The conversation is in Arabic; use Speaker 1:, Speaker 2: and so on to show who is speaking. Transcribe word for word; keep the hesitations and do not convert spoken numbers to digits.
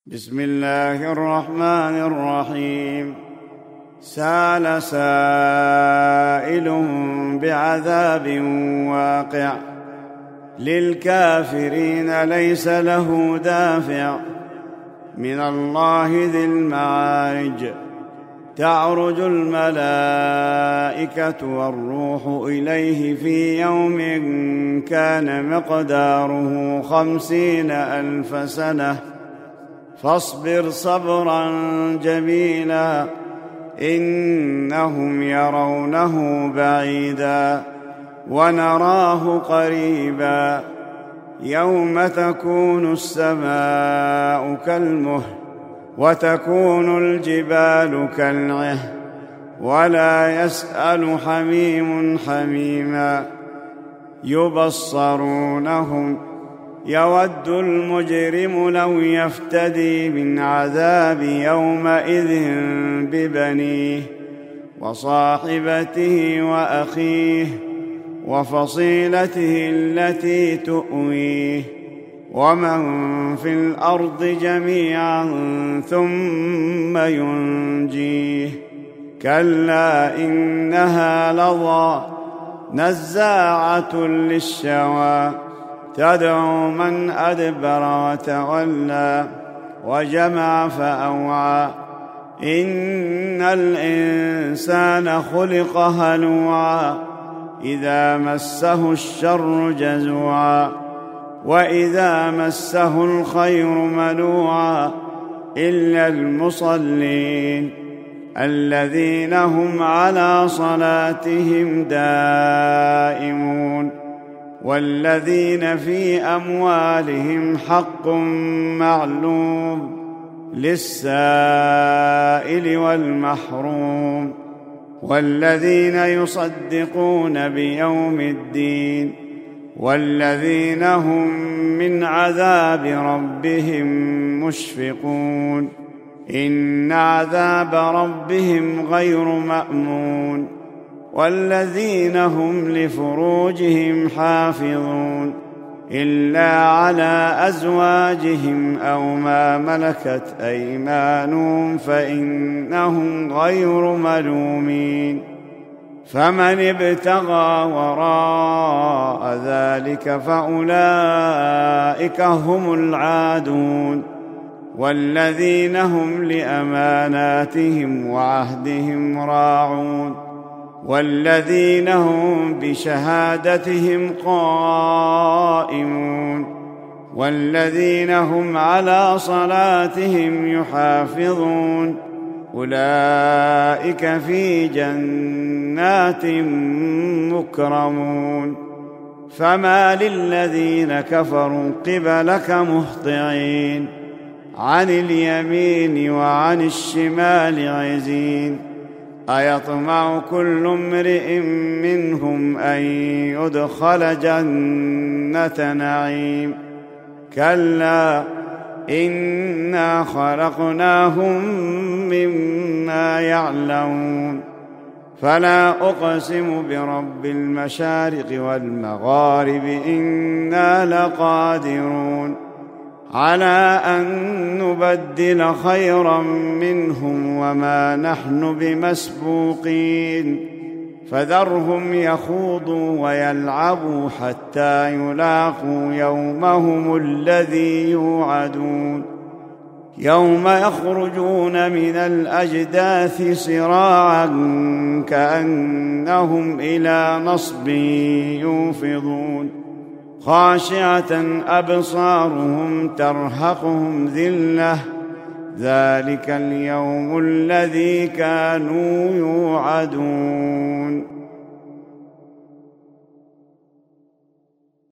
Speaker 1: بسم الله الرحمن الرحيم. سأل سائل بعذاب واقع للكافرين ليس له دافع من الله ذي المعارج. تعرج الملائكة والروح إليه في يوم كان مقداره خمسين ألف سنة فاصبر صبرا جميلا إنهم يرونه بعيدا ونراه قريبا يوم تكون السماء كالمهل وتكون الجبال كالعهن ولا يسأل حميم حميما يبصرونهم يود المجرم لو يفتدي من عذاب يومئذ ببنيه وصاحبته وأخيه وفصيلته التي تؤويه ومن في الأرض جميعا ثم ينجيه كلا إنها لظى نزاعة للشوى تدعو من أدبر وتولى وجمع فأوعى إن الإنسان خلق هلوعا إذا مسه الشر جزوعا وإذا مسه الخير منوعا إلا المصلين الذين هم على صلاتهم دائمون والذين في أموالهم حق معلوم للسائل والمحروم والذين يصدقون بيوم الدين والذين هم من عذاب ربهم مشفقون إن عذاب ربهم غير مأمون والذين هم لفروجهم حافظون إلا على أزواجهم أو ما ملكت أيمانهم فإنهم غير ملومين فمن ابتغى وراء ذلك فأولئك هم العادون والذين هم لأماناتهم وعهدهم راعون والذين هم بشهادتهم قائمون والذين هم على صلاتهم يحافظون أولئك في جنات مكرمون فما للذين كفروا قبلك مهطعين عن اليمين وعن الشمال عزين أيطمع كل امرئ منهم أن يدخل جنة نعيم كلا إنا خلقناهم مما يعلمون فلا أقسم برب المشارق والمغارب إنا لقادرون على أن نبدل خيرا منهم وما نحن بمسبوقين فذرهم يخوضوا ويلعبوا حتى يلاقوا يومهم الذي يوعدون يوم يخرجون من الأجداث صراعا كأنهم إلى نصب يوفضون خاشعة أبصارهم ترهقهم ذلة ذلك اليوم الذي كانوا يوعدون.